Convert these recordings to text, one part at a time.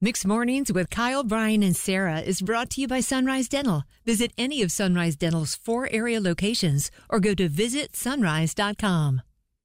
Mixed Mornings with Kyle, Brian, and Sarah is brought to you by Sunrise Dental. Visit any of Sunrise Dental's 4 area locations or go to visitsunrise.com.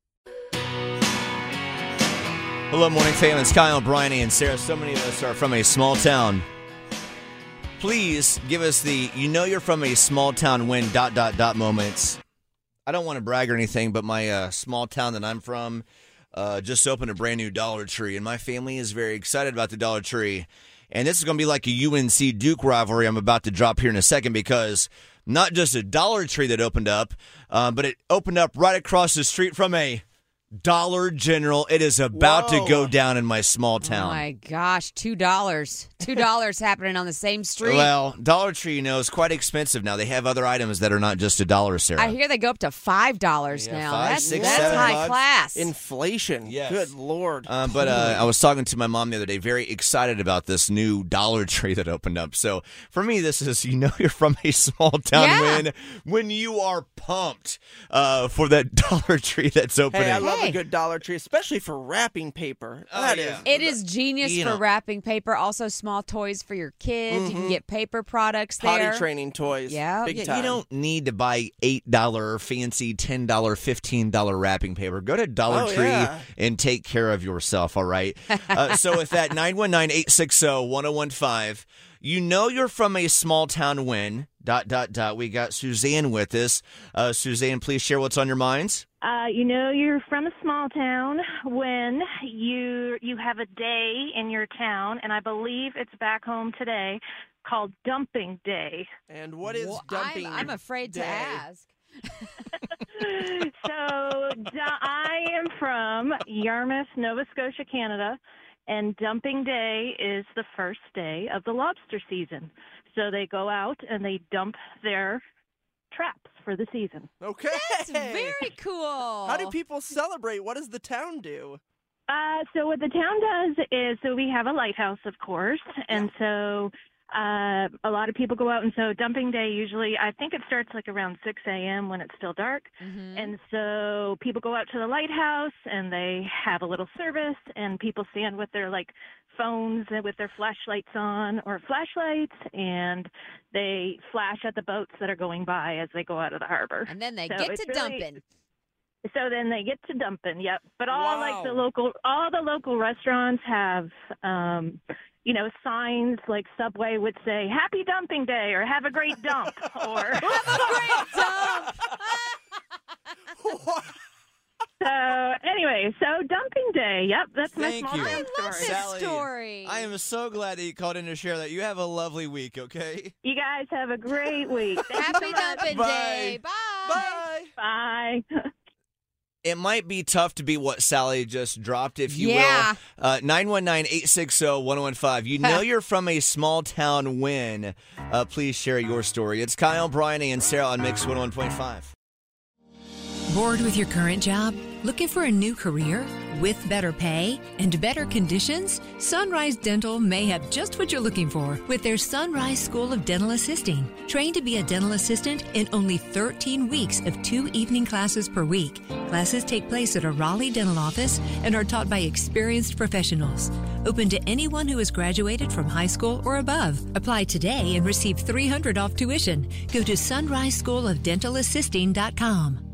Hello, morning fam. It's Kyle, Brian, and Sarah. So many of us are from a small town. Please give us the you're from a small town when ... moments. I don't want to brag or anything, but my small town that I'm from just opened a brand new Dollar Tree, and my family is very excited about the Dollar Tree. And this is going to be like a UNC Duke rivalry I'm about to drop here in a second, because not just a Dollar Tree that opened up, but it opened up right across the street from a Dollar General. It is about to go down in my small town. Oh my gosh, $2. $2 happening on the same street. Well, Dollar Tree, is quite expensive now. They have other items that are not just $1, Sarah. I hear they go up to $5 now. That's high class. Inflation. Yes. Good Lord. But I was talking to my mom the other day, very excited about this new Dollar Tree that opened up. So for me, this is, you're from a small town when you are pumped for that Dollar Tree that's opening. Hey, I love a good Dollar Tree, especially for wrapping paper. It is genius for wrapping paper. Also, small toys for your kids. Mm-hmm. You can get paper products there. Potty training toys. Yeah. Big time. You don't need to buy $8 fancy, $10, $15 wrapping paper. Go to Dollar Tree and take care of yourself, all right? So with that, 919-860-1015, you're from a small town when ... We got Suzanne with us. Suzanne, please share what's on your minds. You're from a small town when you have a day in your town, and I believe it's back home today, called Dumping Day. And what is dumping I'm afraid day? to ask. So I am from Yarmouth, Nova Scotia, Canada, and Dumping Day is the first day of the lobster season. So they go out and they dump their traps for the season. Okay. That's very cool. How do people celebrate? What does the town do? So what the town does is, so we have a lighthouse, of course, and so a lot of people go out, and so Dumping Day usually, I think it starts like around 6 a.m. when it's still dark, and so people go out to the lighthouse, and they have a little service, and people stand with their phones and with their flashlights on, or flashlights, and they flash at the boats that are going by as they go out of the harbor. And then they get to dumping. So then they get to dumping, yep. But all the local restaurants have signs like Subway would say, "Happy Dumping Day," or "Have a great dump," or "Have a great dump." So anyway, Dumping Day. Yep, that's my small town story. I love this story. I am so glad that you called in to share that. You have a lovely week, okay? You guys have a great week. Happy Dumping Day. Bye. Bye. Bye. It might be tough to be what Sally just dropped, if you will. 919-860-1015. You're from a small town when. Please share your story. It's Kyle, Brian, and Sarah on Mix 101.5. Bored with your current job? Looking for a new career? With better pay and better conditions? Sunrise Dental may have just what you're looking for with their Sunrise School of Dental Assisting. Trained to be a dental assistant in only 13 weeks of 2 evening classes per week. Classes take place at a Raleigh dental office and are taught by experienced professionals. Open to anyone who has graduated from high school or above. Apply today and receive $300 off tuition. Go to sunriseschoolofdentalassisting.com.